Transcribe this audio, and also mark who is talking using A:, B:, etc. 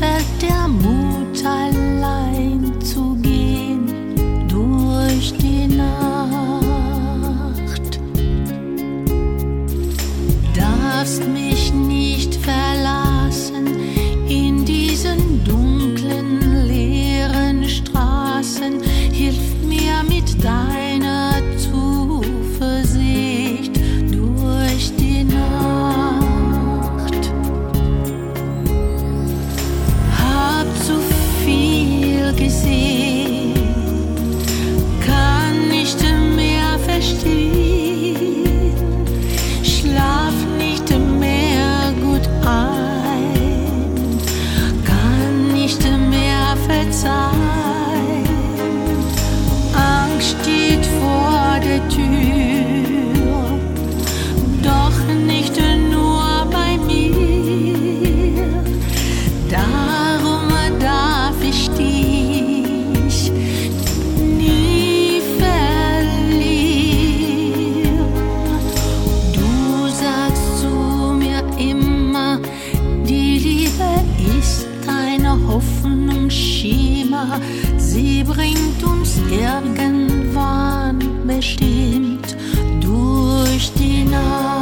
A: fällt der Mut, allein zu gehen durch die Nacht. Darfst mich nicht verlassen in diesen dunklen, leeren Straßen. Hilf mir mit deiner Zuversicht durch die Nacht. Hab zu viel gesehen, kann nicht mehr verstehen, schlaf nicht mehr gut ein, kann nicht mehr verzeihen. Angst steht vor der Tür, doch nicht nur bei mir. Darum darf ich dich nie verlieren. Du sagst zu mir immer, die Liebe ist eine Hoffnungsschimmer. Sie bringt uns irgendwann bestimmt durch die Nacht.